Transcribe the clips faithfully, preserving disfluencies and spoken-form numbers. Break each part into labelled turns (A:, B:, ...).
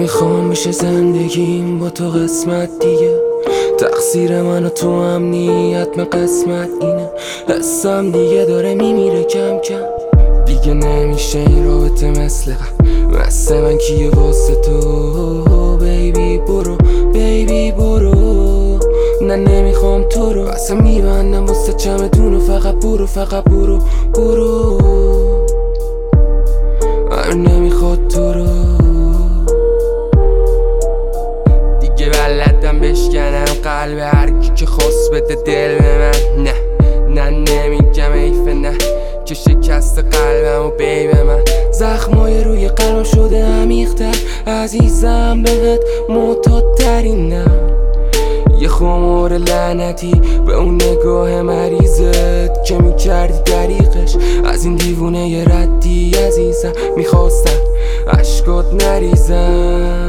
A: نمیخوام بشه زندگیم با تو قسمت دیگه، تقصیر من و تو امنیت من قسمت اینه. حسم دیگه داره میمیره کم کم، دیگه نمیشه این رابطه مثل قبل. مثل من کیه واسه تو بیبی برو بیبی برو، نه نمیخوام تو رو اصلا میبندم واسه چمدون و فقط برو فقط برو برو، من نمیخواد تو رو دیگه، بلدم بشکنم قلب هر کی که خواست بده دل به من. نه نه نمیگم ایفه، نه که شکست قلبم و بیبه من. زخمای روی قلبم شده عمیق‌تر، عزیزم بهت معتادترینم. یه خمار لعنتی به اون نگاه مریضت که میکردی دریقش، از این دیوونه یه ردی عزیزم. میخواستم عشقات نریزم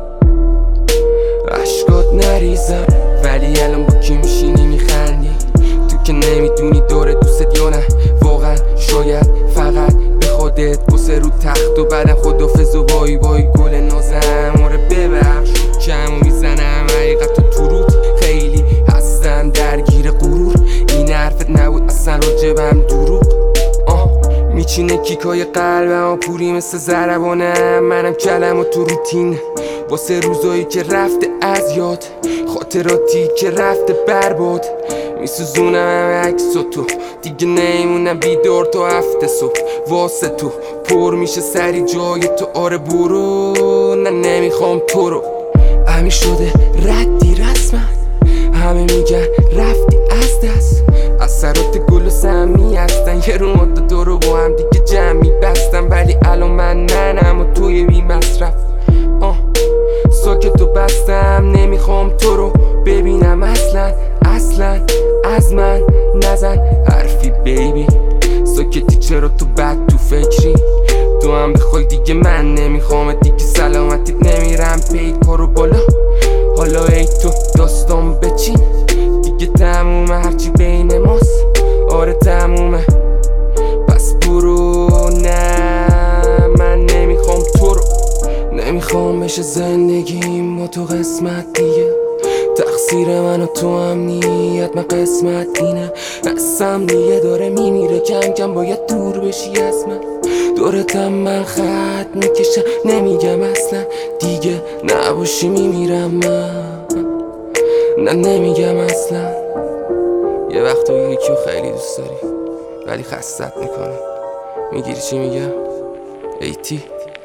A: عشقات نریزم، ولی الان با کی میشینی میخندی؟ تو که نمیدونی دوره دوست یا نه واقعا، شاید فقط به خودت بسه رو تخت و بعدم خدافظ و بای بای گل نازم. آره ببخش کمو میزنم حقیقت و تو روت خیلی هستم درگیر غرور، این حرفت نبود اصلا راجبم دروغ. آه میچینه کیکای قلبم و پوری مثل زربانم، منم کلم و تو روتین واسه روزایی که رفته از یاد، خاطراتی که رفته برباد. میسوزونم همه عکس و تو دیگه نیمونم بیدار تا هفته صبح واسه تو، پر میشه سری جای تو. آره برو، نه نمیخوام تو رو. همین شده ردی رسما، همه میگن رفتی از دست. اثرات گل و سمی هستن، یه رو مدت تو رو با هم دیگه جمع میبستم، ولی الان من منم و توی بی مصرف. آه ساکتو بستم، نمیخوام تو رو ببینم اصلا اصلا. از من نزن حرفی بیبی، ساکتی چرا تو بد تو فکری؟ تو هم بخوای دیگه من نمیخوام دیگه، سلامتیت نمیرم پید کارو بالا. حالا ای تو داستان بچین دیگه، تمومه هرچی بین ماست. آره تمومه پس برو، نه من نمیخوام تو رو. نمیخوام بشه زندگیم با تو قسمت دیگه، تقصیر من و تو امنیت من قسمت اینه. حسم دیگه داره میمیره کم کم، باید دور بشی از من. دورتم من خط میکشم، نمیگم اصلا دیگه نباشی میمیرم من. نه نمیگم اصلا. یه وقت یکیو خیلی دوست داری ولی خستت میکنه، میگیری چی میگم؟ ایتی